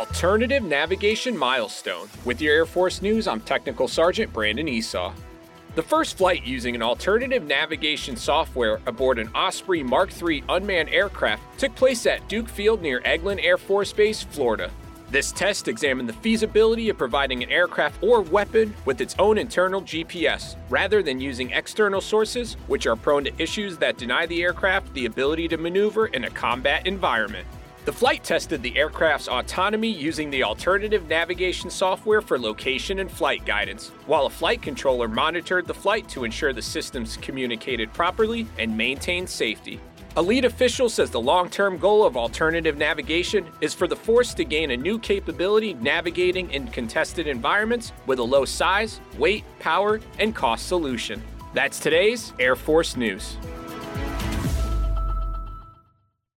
Alternative Navigation Milestone. With your Air Force News, I'm Technical Sergeant Brandon Esau. The first flight using an alternative navigation software aboard an Osprey Mark III unmanned aircraft took place at Duke Field near Eglin Air Force Base, Florida. This test examined the feasibility of providing an aircraft or weapon with its own internal GPS, rather than using external sources, which are prone to issues that deny the aircraft the ability to maneuver in a combat environment. The flight tested the aircraft's autonomy using the alternative navigation software for location and flight guidance, while a flight controller monitored the flight to ensure the systems communicated properly and maintained safety. A lead official says the long-term goal of alternative navigation is for the force to gain a new capability navigating in contested environments with a low size, weight, power, and cost solution. That's today's Air Force News.